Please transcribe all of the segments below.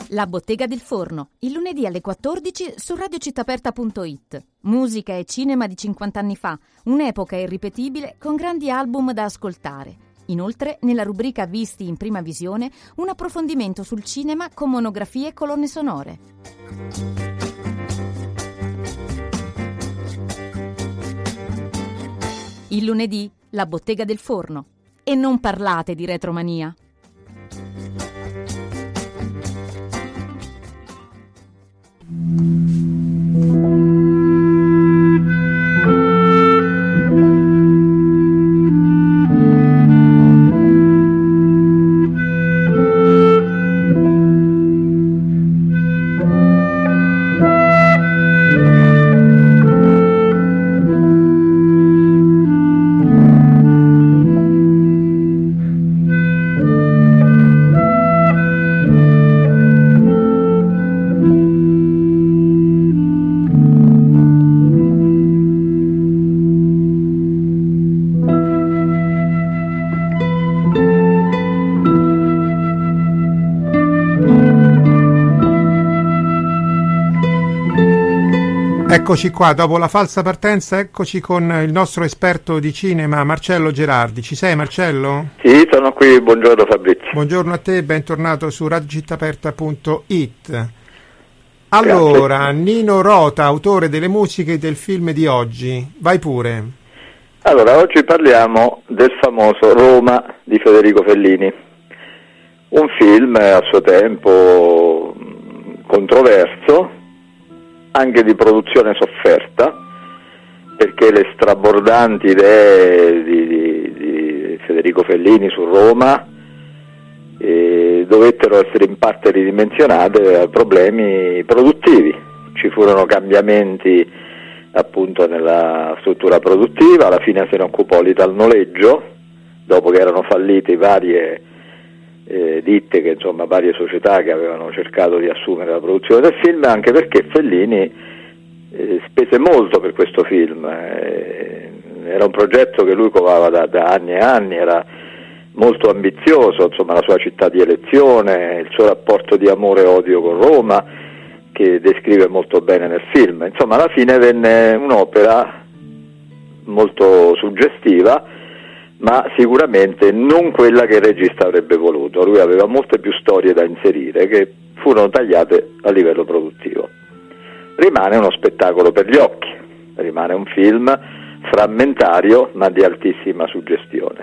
La Bottega del Forno, il lunedì alle 14 su radiocittaperta.it. Musica e cinema di 50 anni fa, un'epoca irripetibile con grandi album da ascoltare. Inoltre, nella rubrica Visti in prima visione, un approfondimento sul cinema con monografie e colonne sonore. Il lunedì, La Bottega del Forno. E non parlate di retromania. Eccoci qua, dopo la falsa partenza, eccoci con il nostro esperto di cinema Marcello Gerardi. Ci sei, Marcello? Sì, sono qui, buongiorno Fabrizio. Buongiorno a te, bentornato su radiocittaperta.it. Allora, grazie. Nino Rota, autore delle musiche del film di oggi, vai pure. Allora, oggi parliamo del famoso Roma di Federico Fellini, un film a suo tempo controverso, anche di produzione sofferta, perché le strabordanti idee di Federico Fellini su Roma dovettero essere in parte ridimensionate a problemi produttivi. Ci furono cambiamenti appunto nella struttura produttiva, alla fine se ne occupò l'Italnoleggio, dopo che erano fallite varie ditte, che insomma varie società che avevano cercato di assumere la produzione del film, anche perché Fellini spese molto per questo film. Era un progetto che lui covava da anni e anni, era molto ambizioso, insomma la sua città di elezione, il suo rapporto di amore e odio con Roma, che descrive molto bene nel film. Insomma, alla fine venne un'opera molto suggestiva, ma sicuramente non quella che il regista avrebbe voluto. Lui aveva molte più storie da inserire che furono tagliate a livello produttivo. Rimane uno spettacolo per gli occhi, rimane un film frammentario ma di altissima suggestione.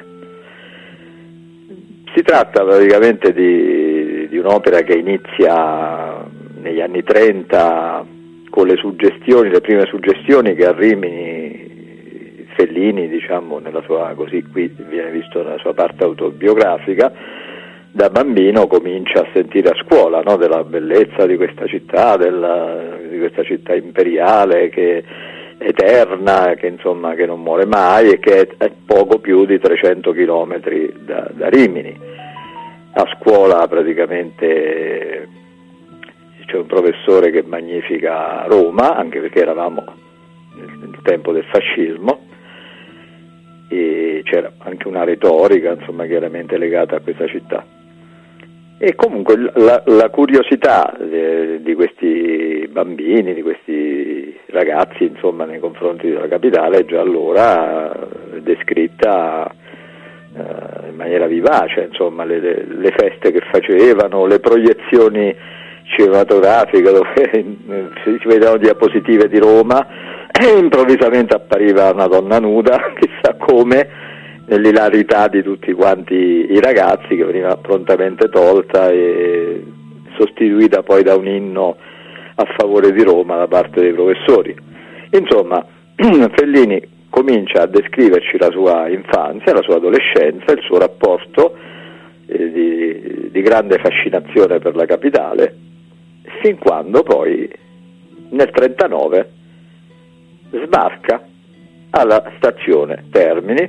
Si tratta praticamente di un'opera che inizia negli anni 30 con le prime suggestioni che a Rimini Fellini, diciamo, nella sua, così qui viene visto nella sua parte autobiografica, da bambino comincia a sentire a scuola, no, della bellezza di questa città, di questa città imperiale che è eterna, che insomma che non muore mai e che è poco più di 300 chilometri da Rimini. A scuola praticamente c'è un professore che magnifica Roma, anche perché eravamo nel tempo del fascismo, e c'era anche una retorica insomma chiaramente legata a questa città. E comunque la curiosità di questi bambini, di questi ragazzi insomma nei confronti della capitale è già allora descritta in maniera vivace, insomma le feste che facevano, le proiezioni cinematografiche dove si vedevano diapositive di Roma e improvvisamente appariva una donna nuda, chissà come, nell'ilarità di tutti quanti i ragazzi, che veniva prontamente tolta e sostituita poi da un inno a favore di Roma da parte dei professori. Insomma, Fellini comincia a descriverci la sua infanzia, la sua adolescenza, il suo rapporto di grande fascinazione per la capitale, fin quando poi nel 1939 sbarca alla stazione Termini,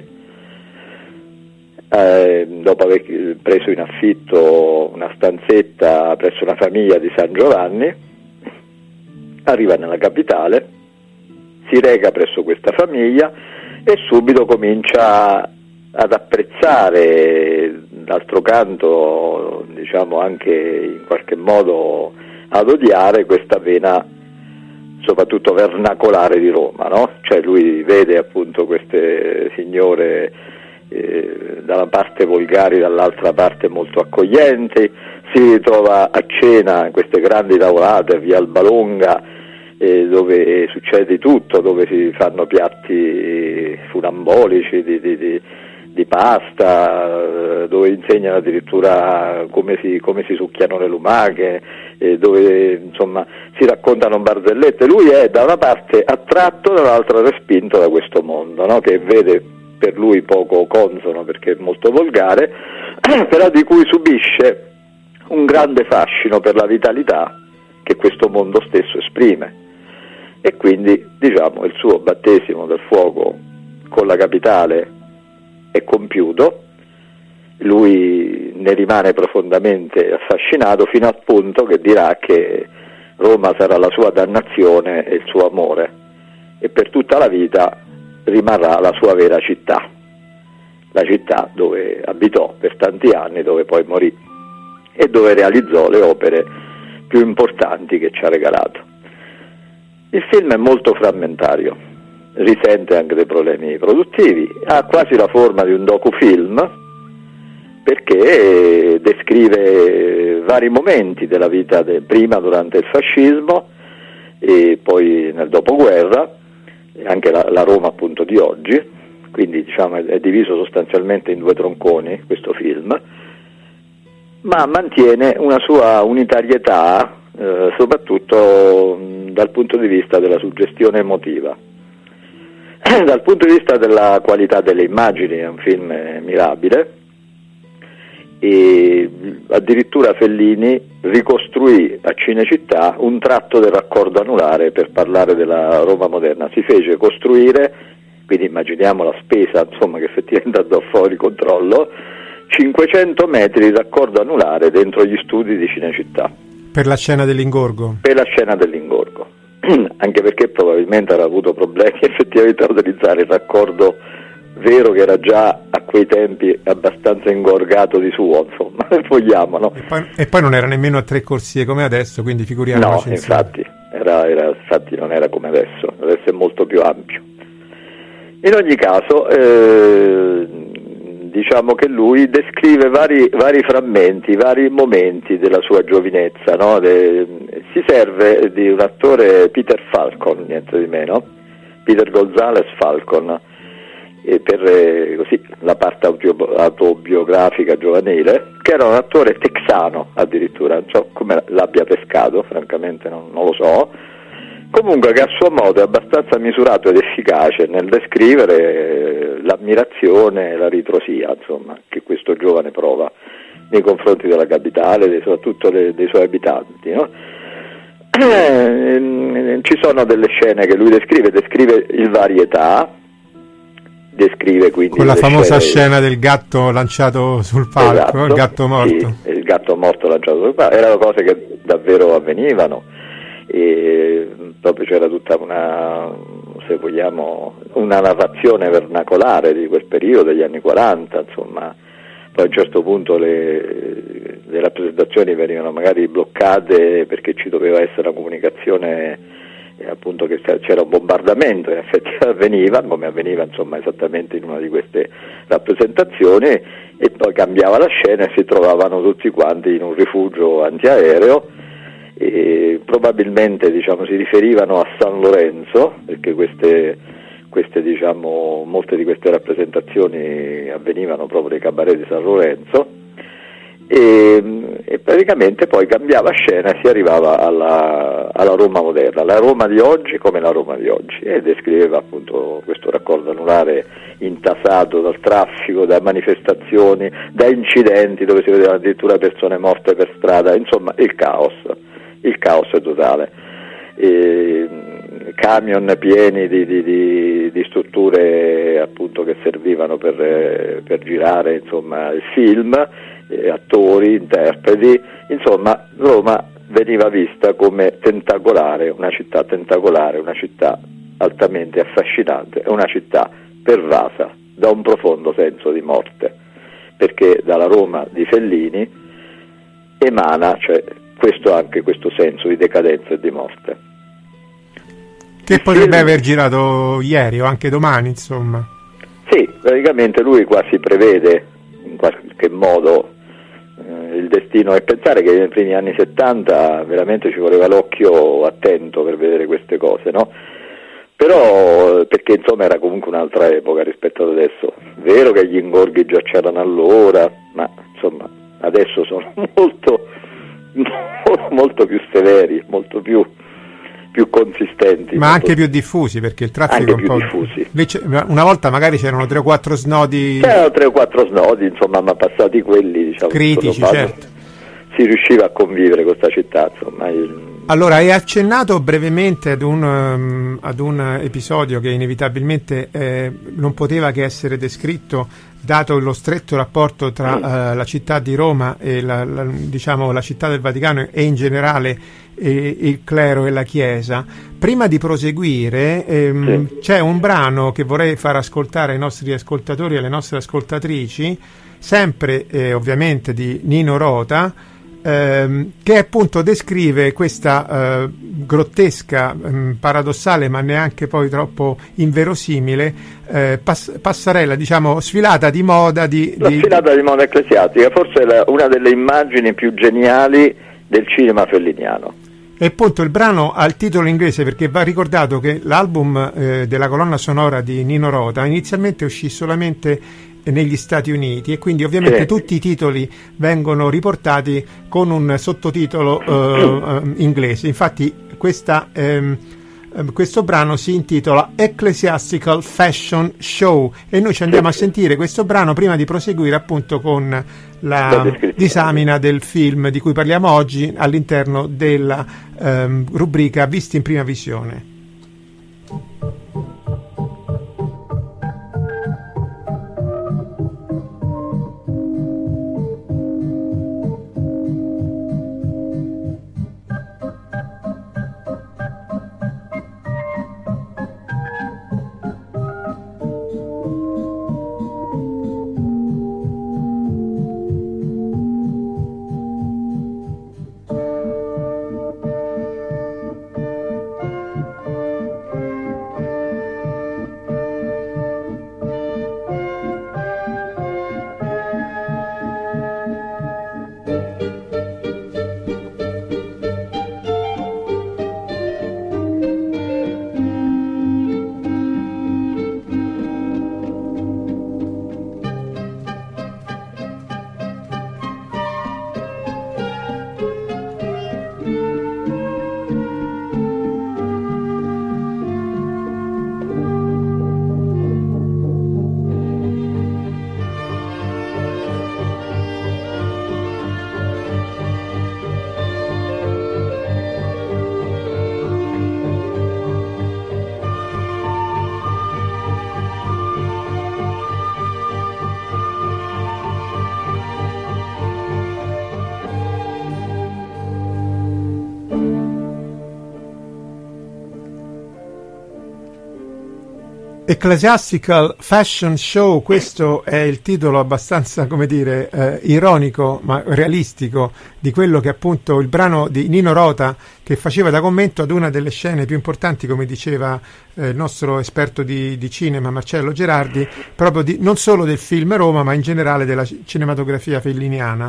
dopo aver preso in affitto una stanzetta presso una famiglia di San Giovanni. Arriva nella capitale, si reca presso questa famiglia e subito comincia ad apprezzare, d'altro canto diciamo anche in qualche modo ad odiare questa vena soprattutto vernacolare di Roma, no? Cioè lui vede appunto queste signore dalla parte volgari, dall'altra parte molto accoglienti, si ritrova a cena in queste grandi tavolate via Albalonga, dove succede di tutto, dove si fanno piatti funambolici di pasta, dove insegnano addirittura come si succhiano le lumache, dove insomma si raccontano barzellette. Lui è da una parte attratto, dall'altra respinto da questo mondo, no? Che vede per lui poco consono perché è molto volgare, però di cui subisce un grande fascino per la vitalità che questo mondo stesso esprime. E quindi, diciamo, il suo battesimo del fuoco con la capitale è compiuto, lui ne rimane profondamente affascinato fino al punto che dirà che Roma sarà la sua dannazione e il suo amore, e per tutta la vita rimarrà la sua vera città, la città dove abitò per tanti anni, dove poi morì e dove realizzò le opere più importanti che ci ha regalato. Il film è molto frammentario, risente anche dei problemi produttivi, ha quasi la forma di un docufilm perché descrive vari momenti della vita prima durante il fascismo e poi nel dopoguerra, anche la Roma appunto di oggi, quindi diciamo è diviso sostanzialmente in due tronconi questo film, ma mantiene una sua unitarietà soprattutto dal punto di vista della suggestione emotiva. Dal punto di vista della qualità delle immagini è un film mirabile, e addirittura Fellini ricostruì a Cinecittà un tratto del raccordo anulare per parlare della Roma moderna. Si fece costruire, quindi immaginiamo la spesa insomma che effettivamente andò fuori controllo, 500 metri di raccordo anulare dentro gli studi di Cinecittà. Per la scena dell'ingorgo? Per la scena dell'ingorgo, anche perché probabilmente aveva avuto problemi effettivamente a utilizzare il raccordo vero che era già a quei tempi abbastanza ingorgato di suo, insomma, vogliamo, no? E poi non era nemmeno a 3 corsie come adesso, quindi figuriamoci. No, infatti non era come adesso è molto più ampio. In ogni caso, diciamo che lui descrive vari frammenti, vari momenti della sua giovinezza, no? Si serve di un attore, Peter Falcon, niente di meno, Peter González Falcon, per così la parte autobiografica giovanile, che era un attore texano addirittura, non so come l'abbia pescato, francamente non lo so, comunque che a suo modo è abbastanza misurato ed efficace nel descrivere l'ammirazione e la ritrosia, insomma, che questo giovane prova nei confronti della capitale, soprattutto dei suoi abitanti, no? Ci sono delle scene che lui descrive il varietà, descrive quindi quella famosa scena del gatto lanciato sul palco, esatto, il gatto morto. Sì, il gatto morto lanciato sul palco, erano cose che davvero avvenivano, e proprio c'era tutta una, se vogliamo, una narrazione vernacolare di quel periodo, degli anni 40, insomma. Poi a un certo punto le rappresentazioni venivano magari bloccate perché ci doveva essere una comunicazione, appunto, che c'era un bombardamento, in effetti avveniva, come avveniva insomma esattamente in una di queste rappresentazioni, e poi cambiava la scena e si trovavano tutti quanti in un rifugio antiaereo, e probabilmente diciamo si riferivano a San Lorenzo, perché queste diciamo molte di queste rappresentazioni avvenivano proprio nei cabaret di San Lorenzo, e praticamente poi cambiava scena e si arrivava alla Roma moderna, la Roma di oggi come la Roma di oggi, e descriveva appunto questo raccordo anulare intasato dal traffico, da manifestazioni, da incidenti dove si vedevano addirittura persone morte per strada, insomma il caos è totale, camion pieni di strutture appunto che servivano per girare insomma il film, attori, interpreti, insomma Roma veniva vista come tentacolare, una città altamente affascinante, una città pervasa da un profondo senso di morte, perché dalla Roma di Fellini emana, cioè anche questo senso di decadenza e di morte. Che potrebbe aver girato ieri o anche domani, insomma. Sì, praticamente lui quasi prevede in qualche modo il destino, e pensare che nei primi anni 70 veramente ci voleva l'occhio attento per vedere queste cose, no? Però, perché insomma era comunque un'altra epoca rispetto ad adesso. Vero che gli ingorghi già c'erano allora, ma insomma adesso sono molto più severi, molto più consistenti. Ma anche più diffusi, perché il traffico anche è un po' diffusi. Una volta magari c'erano 3 o 4 snodi. C'erano 3 o 4 snodi, insomma, ma passati quelli, diciamo, critici, certo. Si riusciva a convivere con questa città, insomma. Allora, hai accennato brevemente ad un episodio che inevitabilmente non poteva che essere descritto, dato lo stretto rapporto tra la città di Roma e diciamo la città del Vaticano e in generale il clero e la Chiesa. Prima di proseguire, c'è un brano che vorrei far ascoltare ai nostri ascoltatori e alle nostre ascoltatrici, sempre ovviamente di Nino Rota, che appunto descrive questa grottesca, paradossale ma neanche poi troppo inverosimile passarella, diciamo, sfilata di moda sfilata di moda ecclesiastica, forse una delle immagini più geniali del cinema felliniano. E appunto il brano ha il titolo inglese, perché va ricordato che l'album della colonna sonora di Nino Rota inizialmente uscì solamente negli Stati Uniti, e quindi ovviamente tutti i titoli vengono riportati con un sottotitolo inglese. Infatti questo brano si intitola Ecclesiastical Fashion Show, e noi ci andiamo a sentire questo brano prima di proseguire appunto con la disamina del film di cui parliamo oggi all'interno della rubrica Visti in Prima Visione. Ecclesiastical Fashion Show, questo è il titolo abbastanza, come dire, ironico ma realistico di quello che appunto il brano di Nino Rota, che faceva da commento ad una delle scene più importanti, come diceva il nostro esperto di cinema Marcello Gerardi, proprio non solo del film Roma ma in generale della cinematografia felliniana.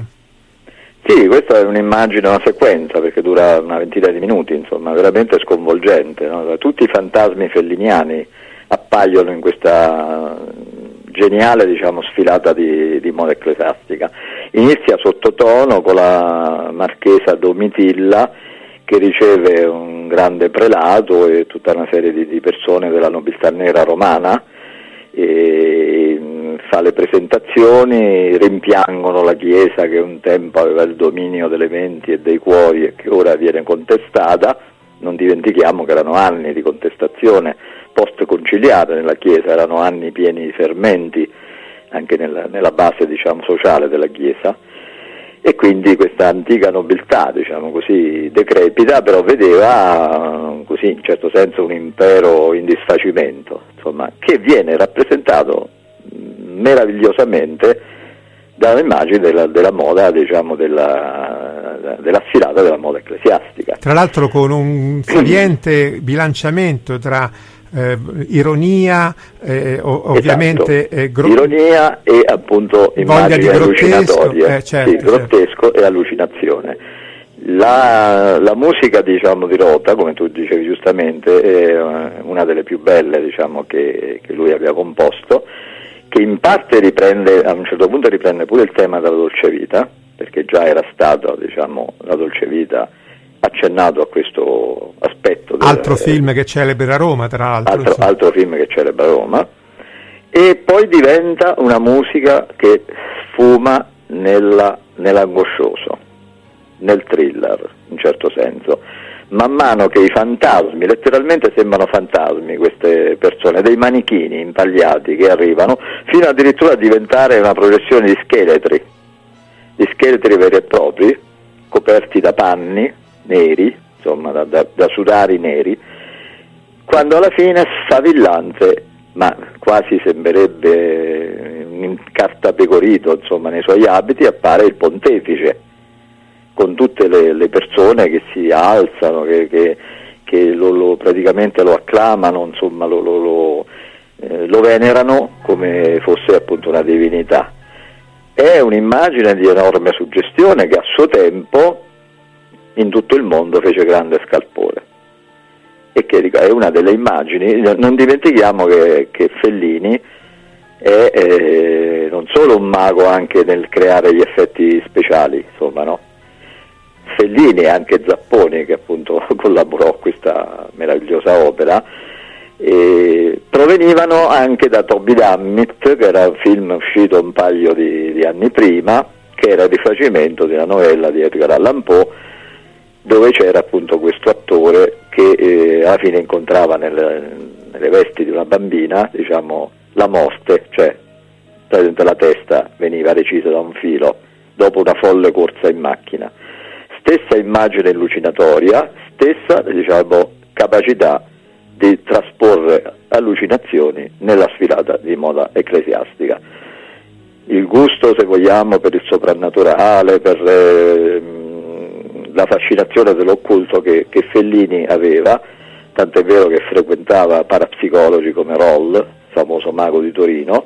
Sì, questa è un'immagine, una sequenza, perché dura una ventina di minuti, insomma, veramente sconvolgente, no? Tutti i fantasmi felliniani appaiono in questa geniale, diciamo, sfilata di moda ecclesiastica. Inizia sottotono con la marchesa Domitilla che riceve un grande prelato e tutta una serie di persone della nobiltà nera romana, e fa le presentazioni, rimpiangono la chiesa che un tempo aveva il dominio delle menti e dei cuori e che ora viene contestata. Non dimentichiamo che erano anni di contestazione post-conciliare nella Chiesa, erano anni pieni di fermenti anche nella base, diciamo, sociale della Chiesa, e quindi questa antica nobiltà, diciamo così, decrepita, però vedeva così in certo senso un impero in disfacimento, insomma, che viene rappresentato meravigliosamente dall'immagine della moda, diciamo, della della sfilata della moda ecclesiastica. Tra l'altro con un saliente bilanciamento tra ironia, ovviamente ironia e appunto immagini allucinatorie, certo, grottesco e allucinazione. La musica, diciamo, di Rota, come tu dicevi giustamente, è una delle più belle, diciamo, che lui abbia composto, che in parte riprende, a un certo punto riprende pure il tema della dolce vita, perché già era stato, diciamo, la dolce vita accennato a questo aspetto. Altro film che celebra Roma, tra l'altro. Altro film che celebra Roma. E poi diventa una musica che sfuma nell'angoscioso, nel thriller, in certo senso. Man mano che i fantasmi, letteralmente sembrano fantasmi queste persone, dei manichini impagliati che arrivano, fino addirittura a diventare una processione di scheletri veri e propri, coperti da panni neri, insomma da sudari neri, quando alla fine, sfavillante, ma quasi sembrerebbe un incartapecorito, insomma, nei suoi abiti, appare il pontefice, con tutte le persone che si alzano, che praticamente lo acclamano, insomma lo venerano come fosse appunto una divinità. È un'immagine di enorme suggestione che a suo tempo in tutto il mondo fece grande scalpore, e che è una delle immagini. Non dimentichiamo che Fellini è non solo un mago anche nel creare gli effetti speciali, insomma, no? Fellini e anche Zapponi, che appunto collaborò a questa meravigliosa opera, provenivano anche da Toby Dammit, che era un film uscito un paio di anni prima, che era il rifacimento di una novella di Edgar Allan Poe, dove c'era appunto questo attore che alla fine incontrava nelle vesti di una bambina, diciamo, la morte, cioè la testa veniva recisa da un filo dopo una folle corsa in macchina. Stessa immagine allucinatoria, stessa, diciamo, capacità di trasporre allucinazioni nella sfilata di moda ecclesiastica. Il gusto, se vogliamo, per il soprannaturale, per la fascinazione dell'occulto che Fellini aveva, tant'è vero che frequentava parapsicologi come Roll, famoso mago di Torino,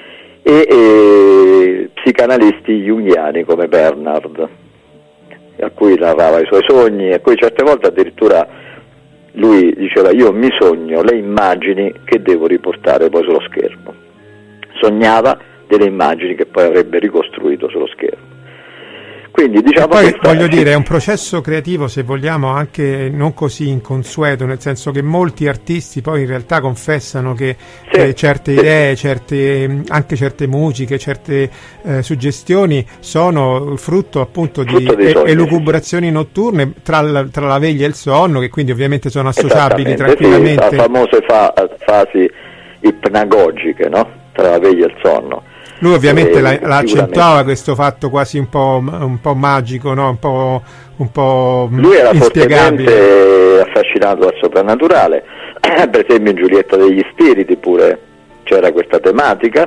e psicanalisti junghiani come Bernard, a cui narrava i suoi sogni, e a cui certe volte addirittura lui diceva: io mi sogno le immagini che devo riportare poi sullo schermo. Sognava delle immagini che poi avrebbe ricostruito sullo schermo. Quindi diciamo, poi voglio dire, è un processo creativo, se vogliamo, anche non così inconsueto, nel senso che molti artisti poi in realtà confessano che certe idee, anche certe musiche, certe suggestioni sono frutto appunto di elucubrazioni notturne tra la veglia e il sonno, che quindi ovviamente sono associabili tranquillamente. Sì, famose fasi ipnagogiche, no? Tra la veglia e il sonno. Lui ovviamente la accentuava questo fatto quasi un po' magico, no? un po' lui era inspiegabile. Fortemente affascinato dal soprannaturale, per esempio in Giulietta degli Spiriti pure c'era questa tematica,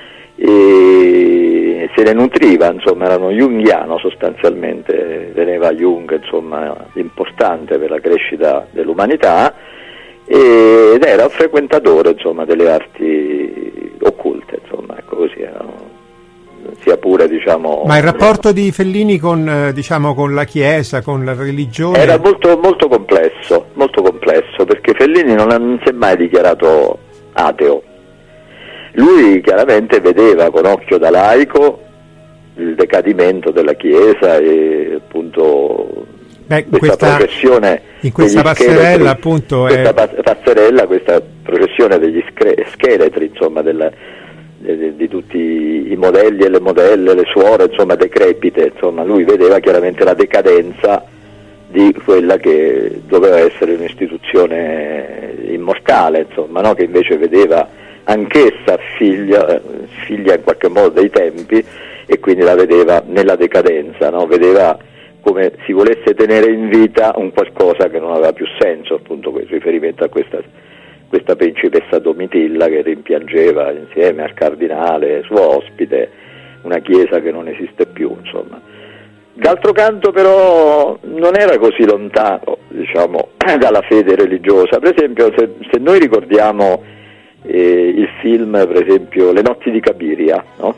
e se ne nutriva, insomma, era uno junghiano sostanzialmente, teneva Jung, insomma, importante per la crescita dell'umanità, ed era un frequentatore, insomma, delle arti occulte, insomma, ecco, così erano, sia pure, diciamo. Ma il rapporto di Fellini con la Chiesa, con la religione, era molto molto complesso, perché Fellini non si è mai dichiarato ateo. Lui chiaramente vedeva con occhio da laico il decadimento della Chiesa e appunto questa progressione in questa passerella, appunto, questa processione degli scheletri, insomma, di tutti i modelli e le modelle, le suore, insomma, decrepite, insomma, lui vedeva chiaramente la decadenza di quella che doveva essere un'istituzione immortale, insomma, no? Che invece vedeva anch'essa figlia in qualche modo dei tempi, e quindi la vedeva nella decadenza, no? Vedeva come si volesse tenere in vita un qualcosa che non aveva più senso, appunto, con riferimento a questa principessa Domitilla che rimpiangeva insieme al cardinale suo ospite una chiesa che non esiste più, insomma. D'altro canto però non era così lontano, diciamo, dalla fede religiosa. Per esempio, se noi ricordiamo il film, per esempio, Le notti di Cabiria, no?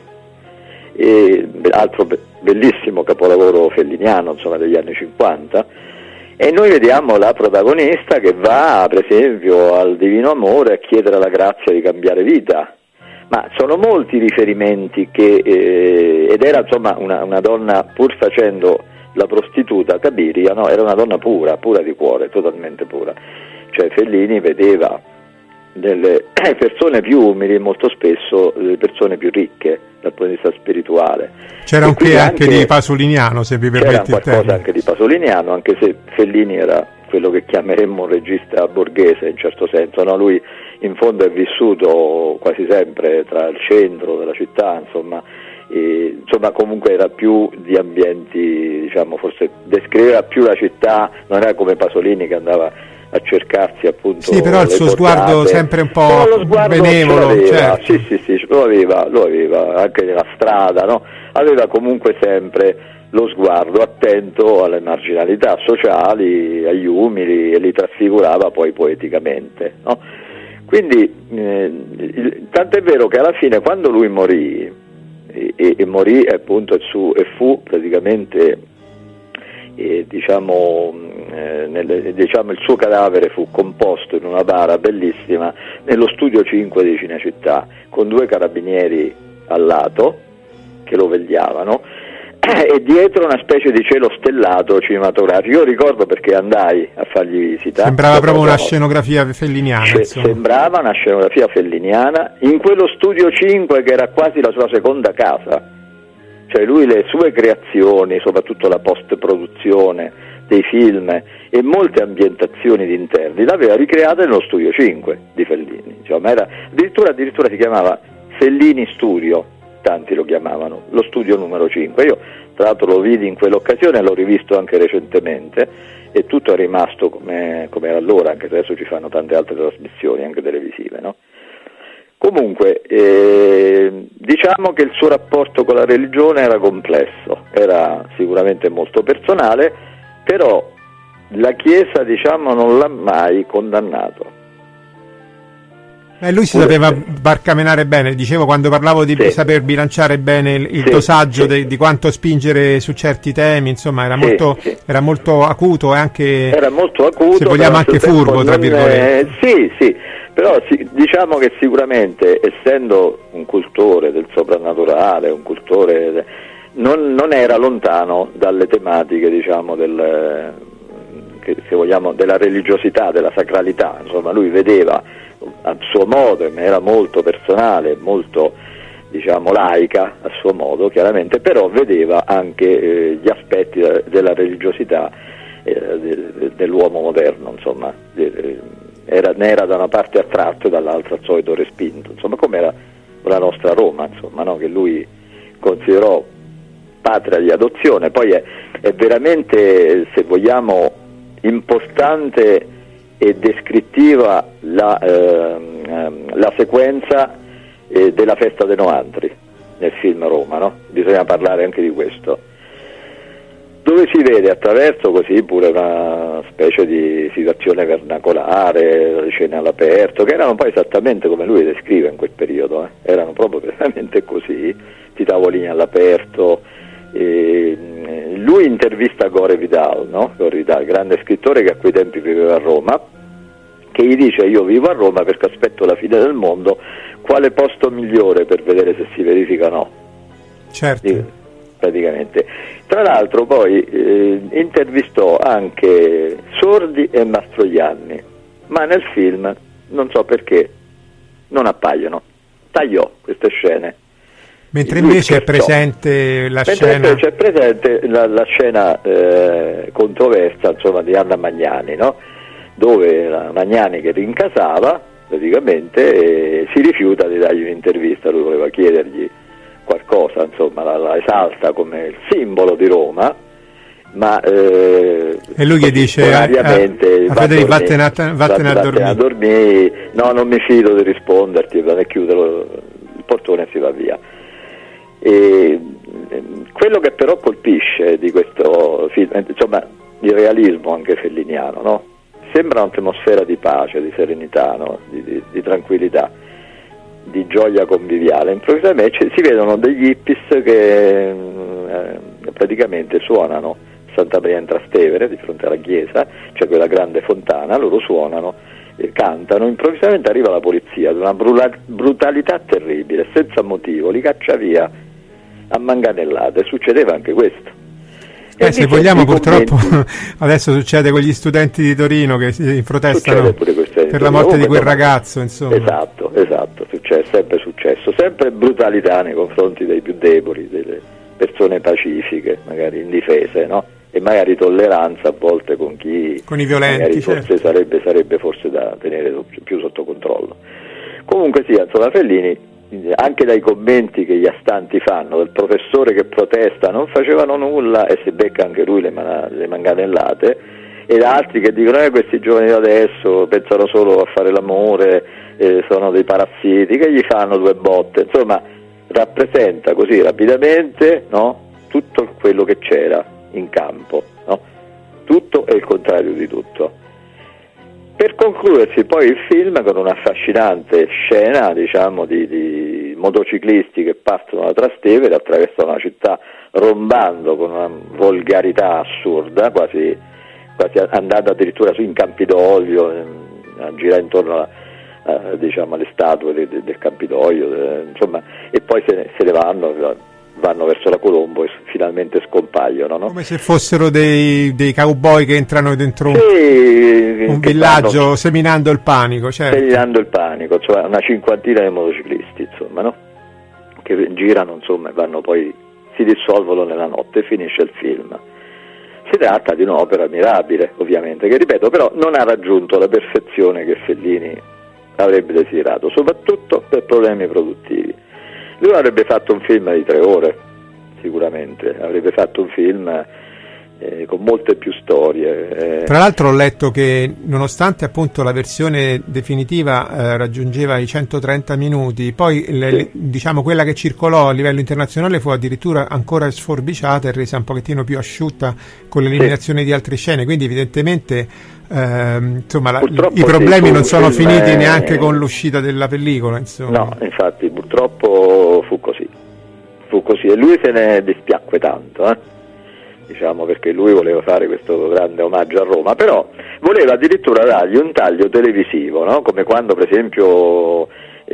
Altro bellissimo capolavoro felliniano, insomma, degli anni 50, e noi vediamo la protagonista che va, per esempio, al Divino Amore a chiedere la grazia di cambiare vita. Ma sono molti i riferimenti ed era, insomma, una donna, pur facendo la prostituta, Cabiria, no? Era una donna pura di cuore, totalmente pura. Cioè Fellini vedeva delle persone più umili, molto spesso delle persone più ricche dal punto di vista spirituale. C'era anche di pasoliniano, se vi permette il termine. C'era qualcosa anche di pasoliniano, anche se Fellini era quello che chiameremmo un regista borghese in certo senso, no? Lui in fondo è vissuto quasi sempre tra il centro della città, insomma comunque era più di ambienti, diciamo, forse descriveva più la città, non era come Pasolini che andava a cercarsi appunto. Sì, però il suo sguardo sempre un po' benevolo, certo. Sì, lo aveva anche nella strada, no? Aveva comunque sempre lo sguardo attento alle marginalità sociali, agli umili, e li trasfigurava poi poeticamente, no? Quindi tant'è vero che alla fine, quando lui morì, e morì appunto e fu praticamente diciamo il suo cadavere fu composto in una bara bellissima nello studio 5 di Cinecittà, con 2 carabinieri al lato che lo vegliavano, e dietro una specie di cielo stellato cinematografico. Io ricordo perché andai a fargli visita. Sembrava proprio una scenografia felliniana. Sembrava una scenografia felliniana in quello studio 5 che era quasi la sua seconda casa. Cioè lui, le sue creazioni, soprattutto la post-produzione dei film e molte ambientazioni di interni, l'aveva ricreata nello studio 5 di Fellini. Cioè, ma era, addirittura si chiamava Fellini Studio, tanti lo chiamavano, lo studio numero 5. Io tra l'altro lo vidi in quell'occasione, l'ho rivisto anche recentemente, e tutto è rimasto come era allora, anche se adesso ci fanno tante altre trasmissioni, anche televisive, no? Comunque, diciamo che il suo rapporto con la religione era complesso, era sicuramente molto personale, però la Chiesa, diciamo, non l'ha mai condannato. Lui si sapeva barcamenare bene, dicevo, quando parlavo di saper bilanciare bene il dosaggio di quanto spingere su certi temi, insomma, era molto acuto, e anche, era molto acuto, se vogliamo, anche furbo, tra virgolette. Sì, però diciamo che sicuramente, essendo un cultore del soprannaturale, un cultore non era lontano dalle tematiche, diciamo, se vogliamo, della religiosità, della sacralità. Insomma, lui vedeva a suo modo, era molto personale, molto, diciamo, laica a suo modo, chiaramente, però vedeva anche gli aspetti della religiosità dell'uomo moderno, insomma, ne era da una parte attratto e dall'altra al solito respinto, insomma, come era la nostra Roma, insomma, no? Che lui considerò patria di adozione. Poi è veramente, se vogliamo, impostante e descrittiva la sequenza della festa dei Noantri nel film Roma, no? Bisogna parlare anche di questo, dove si vede attraverso così pure una specie di situazione vernacolare, le scene all'aperto, che erano poi esattamente come lui descrive in quel periodo, erano proprio veramente così, i tavolini all'aperto. Lui intervista Gore Vidal, no? Gore Vidal, grande scrittore che a quei tempi viveva a Roma, che gli dice: io vivo a Roma perché aspetto la fine del mondo, quale posto migliore per vedere se si verifica o no? Certo. Praticamente. Tra l'altro poi intervistò anche Sordi e Mastroianni, ma nel film non so perché non appaiono, tagliò queste scene. Mentre invece è presente la scena. C'è presente la scena controversa, insomma, di Anna Magnani, no? Dove la Magnani, che rincasava praticamente, si rifiuta di dargli un'intervista. Lui voleva chiedergli qualcosa, insomma, la esalta come il simbolo di Roma, ma e lui che dice vattene a dormire. No, non mi fido di risponderti, chiude il portone e si va via. E Quello che però colpisce di questo film, insomma, il realismo anche felliniano, no? Sembra un'atmosfera di pace, di serenità, no? di tranquillità, di gioia conviviale. Improvvisamente si vedono degli hippies che praticamente suonano Santa Maria in Trastevere, di fronte alla chiesa, c'è quella grande fontana, loro suonano, cantano, improvvisamente arriva la polizia, di una brutalità terribile, senza motivo, li caccia via a manganellate. Succedeva anche questo. Se vogliamo, purtroppo adesso succede con gli studenti di Torino che si protestano per la morte di quel ragazzo, insomma. Esatto, sempre successo, sempre brutalità nei confronti dei più deboli, delle persone pacifiche, magari indifese, no? E magari tolleranza a volte con i violenti, forse sarebbe forse da tenere più sotto controllo. Comunque sia, insomma, Fellini, anche dai commenti che gli astanti fanno del professore che protesta, non facevano nulla e si becca anche lui le manganellate, e da altri che dicono questi giovani di adesso pensano solo a fare l'amore, sono dei parassiti, che gli fanno due botte, insomma rappresenta così rapidamente, no, tutto quello che c'era in campo, no? Tutto e il contrario di tutto. Per concludersi poi il film con un'affascinante scena, diciamo, di motociclisti che partono da Trastevere, attraversano la città rombando con una volgarità assurda, quasi andando addirittura in Campidoglio, a girare intorno diciamo alle statue del Campidoglio, insomma, e poi se ne vanno verso la Colombo e finalmente scompaiono, no? Come se fossero dei cowboy che entrano dentro un villaggio seminando il panico, certo. Seminando il panico, cioè una cinquantina di motociclisti, insomma, no? Che girano, insomma, e poi si dissolvono nella notte e finisce il film. Si tratta di un'opera mirabile, ovviamente, che ripeto però non ha raggiunto la perfezione che Fellini avrebbe desiderato, soprattutto per problemi produttivi. Lui avrebbe fatto un film di 3 ore, sicuramente, avrebbe fatto un film con molte più storie. Tra l'altro ho letto che nonostante appunto la versione definitiva raggiungeva i 130 minuti, poi diciamo quella che circolò a livello internazionale fu addirittura ancora sforbiciata e resa un pochettino più asciutta con l'eliminazione di altre scene, quindi evidentemente insomma i problemi non sono finiti neanche con l'uscita della pellicola, insomma. No, infatti purtroppo fu così e lui se ne dispiacque tanto, diciamo, perché lui voleva fare questo grande omaggio a Roma, però voleva addirittura dargli un taglio televisivo, no? Come quando per esempio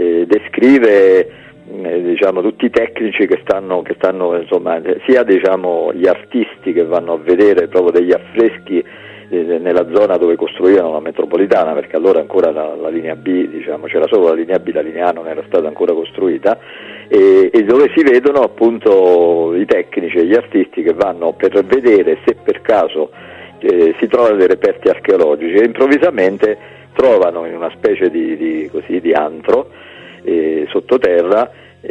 descrive diciamo tutti i tecnici che stanno insomma, sia diciamo gli artisti che vanno a vedere proprio degli affreschi nella zona dove costruivano la metropolitana, perché allora ancora la linea B, diciamo, c'era solo la linea B, la linea A non era stata ancora costruita, e dove si vedono appunto i tecnici e gli artisti che vanno per vedere se per caso si trovano dei reperti archeologici, e improvvisamente trovano in una specie di antro sottoterra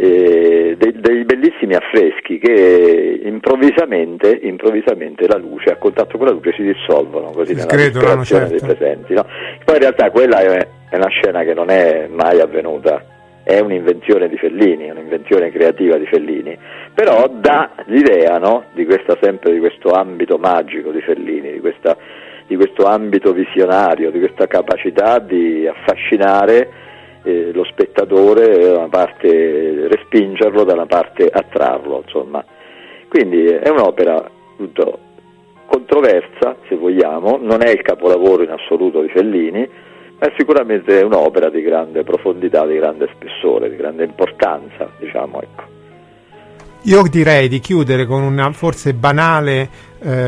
dei bellissimi affreschi che improvvisamente la luce, a contatto con la luce, si dissolvono così nella disperazione dei presenti, no? Poi in realtà quella è una scena che non è mai avvenuta, è un'invenzione di Fellini, un'invenzione creativa di Fellini, però dà l'idea, no? di questo ambito magico di Fellini, di questo ambito visionario, di questa capacità di affascinare lo spettatore, da una parte respingerlo, da una parte attrarlo, insomma. Quindi è un'opera tutto controversa, se vogliamo, non è il capolavoro in assoluto di Fellini, ma è sicuramente un'opera di grande profondità, di grande spessore, di grande importanza, diciamo, ecco. Io direi di chiudere con una forse banale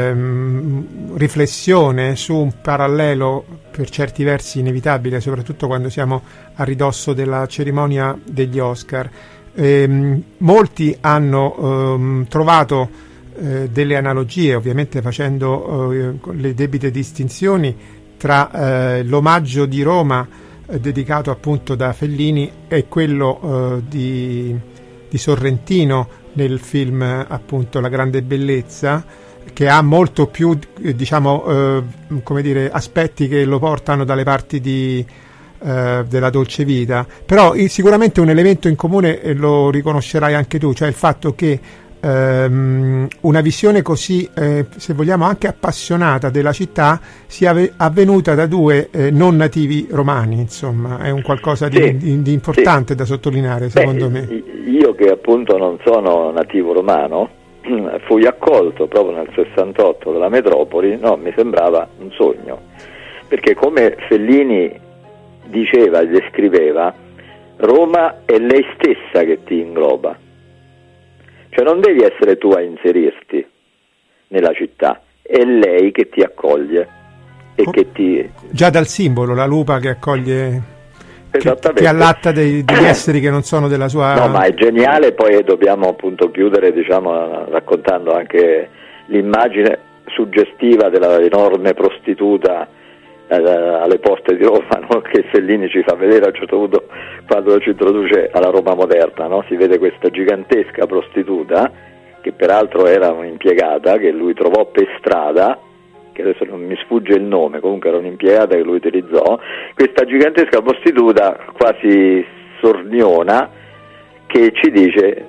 riflessione su un parallelo per certi versi inevitabile, soprattutto quando siamo a ridosso della cerimonia degli Oscar. Molti hanno trovato delle analogie, ovviamente facendo le debite distinzioni tra l'omaggio di Roma dedicato appunto da Fellini e quello di Sorrentino nel film appunto La grande bellezza, che ha molto più come dire, aspetti che lo portano dalle parti della dolce vita, però sicuramente un elemento in comune lo riconoscerai anche tu, cioè il fatto che una visione così, se vogliamo, anche appassionata della città sia avvenuta da due non nativi romani, insomma, è un qualcosa di importante da sottolineare, secondo me. Io che appunto non sono nativo romano, fui accolto proprio nel 68 dalla metropoli, no, mi sembrava un sogno, perché come Fellini diceva e descriveva, Roma è lei stessa che ti ingloba, cioè non devi essere tu a inserirti nella città, è lei che ti accoglie e che ti... Già dal simbolo, la lupa che accoglie, che allatta degli esseri che non sono della sua... No, ma è geniale, poi dobbiamo appunto chiudere, diciamo, raccontando anche l'immagine suggestiva della enorme prostituta alle porte di Roma, no? Che Fellini ci fa vedere a un certo punto quando ci introduce alla Roma moderna, no? Si vede questa gigantesca prostituta che peraltro era un'impiegata che lui trovò per strada, che adesso non mi sfugge il nome, comunque era un'impiegata che lui utilizzò, questa gigantesca prostituta quasi sorniona che ci dice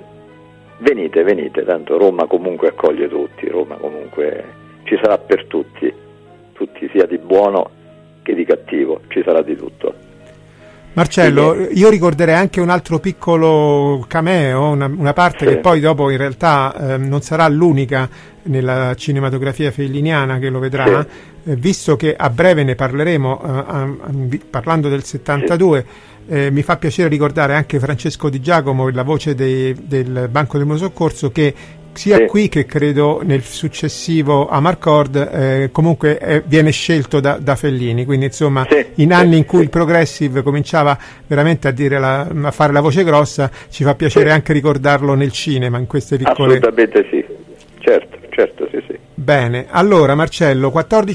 venite, tanto Roma comunque accoglie tutti, Roma comunque ci sarà per tutti sia di buono che di cattivo, ci sarà di tutto. Marcello, io ricorderei anche un altro piccolo cameo, una parte che poi dopo in realtà non sarà l'unica nella cinematografia felliniana che lo vedrà, visto che a breve ne parleremo, parlando del 72, mi fa piacere ricordare anche Francesco Di Giacomo, la voce del Banco del Mutuo Soccorso, che sia qui che credo nel successivo Amarcord comunque viene scelto da Fellini, quindi insomma in anni in cui il progressive cominciava veramente a fare la voce grossa, ci fa piacere anche ricordarlo nel cinema, in queste piccole... Assolutamente sì, certo, sì. Bene, allora Marcello,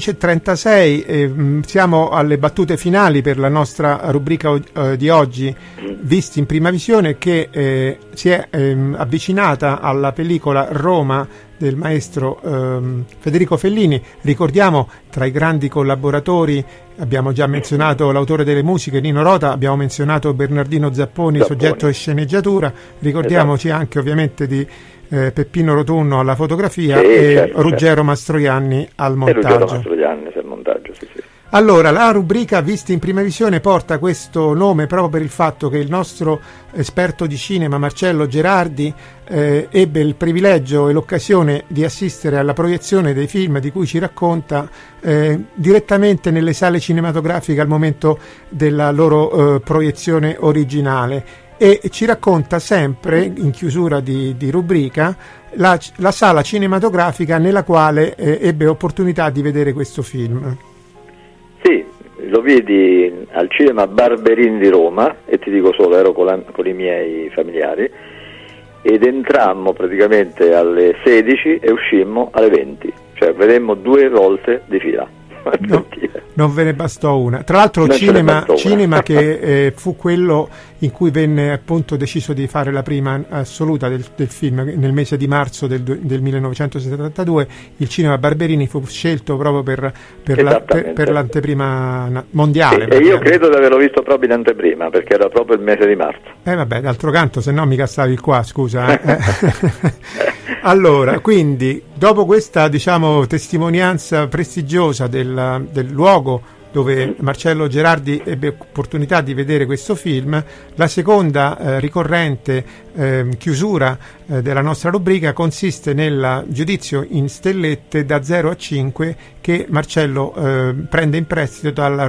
14:36, siamo alle battute finali per la nostra rubrica di oggi, visti in prima visione, che si è avvicinata alla pellicola Roma del maestro Federico Fellini. Ricordiamo, tra i grandi collaboratori abbiamo già menzionato l'autore delle musiche Nino Rota, abbiamo menzionato Bernardino Zapponi. Soggetto e sceneggiatura, ricordiamoci anche ovviamente di Peppino Rotunno alla fotografia e Ruggero Mastroianni al montaggio. Sì. Allora, la rubrica Visti in prima visione porta questo nome proprio per il fatto che il nostro esperto di cinema Marcello Gerardi ebbe il privilegio e l'occasione di assistere alla proiezione dei film di cui ci racconta direttamente nelle sale cinematografiche al momento della loro proiezione originale. E ci racconta sempre, in chiusura di rubrica, la sala cinematografica nella quale ebbe opportunità di vedere questo film. Sì, lo vidi al cinema Barberini di Roma, e ti dico solo, ero con i miei familiari, ed entrammo praticamente alle 16 e uscimmo alle 20, cioè vedemmo 2 volte di fila. No, non ve ne bastò una. Tra l'altro cinema che fu quello in cui venne appunto deciso di fare la prima assoluta del film nel mese di marzo del 1972. Il cinema Barberini fu scelto proprio per l'anteprima mondiale. E io credo di averlo visto proprio in anteprima, perché era proprio il mese di marzo. Vabbè, d'altro canto, se no mica stavi qua, scusa. Allora, quindi, dopo questa, diciamo, testimonianza prestigiosa del luogo dove Marcello Gerardi ebbe opportunità di vedere questo film, la seconda ricorrente chiusura della nostra rubrica consiste nel giudizio in stellette da 0 a 5 che Marcello prende in prestito dalla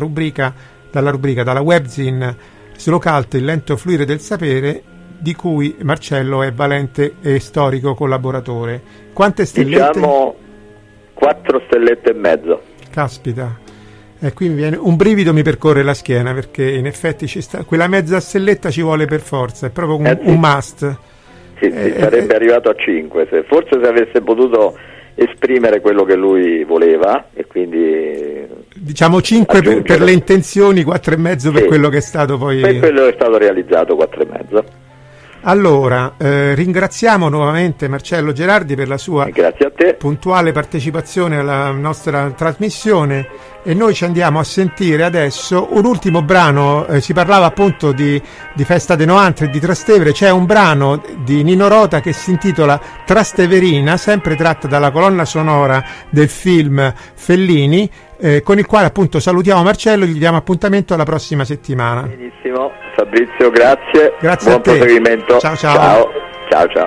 webzine Slocalto, il lento fluire del sapere, di cui Marcello è valente e storico collaboratore. Quante stellette? Diciamo 4 stellette e mezzo. Caspita. Qui un brivido mi percorre la schiena, perché in effetti quella mezza stelletta ci vuole per forza, è proprio un must. Sì, sarebbe arrivato a 5, forse se avesse potuto esprimere quello che lui voleva, e quindi diciamo 5 per le intenzioni, 4 e mezzo per quello che è stato poi. Per quello che è stato realizzato, 4 e mezzo. Allora, ringraziamo nuovamente Marcello Gerardi per la sua Grazie a te. puntuale partecipazione alla nostra trasmissione, e noi ci andiamo a sentire adesso un ultimo brano. Si parlava appunto di Festa dei Noantri e di Trastevere. C'è un brano di Nino Rota che si intitola Trasteverina, sempre tratta dalla colonna sonora del film Fellini, con il quale appunto salutiamo Marcello e gli diamo appuntamento alla prossima settimana. Benissimo, Fabrizio, grazie. Grazie buon a te. proseguimento. Ciao, ciao. Ciao, ciao, ciao.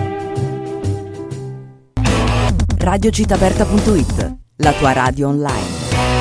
Radiocitaperta.it, la tua radio online.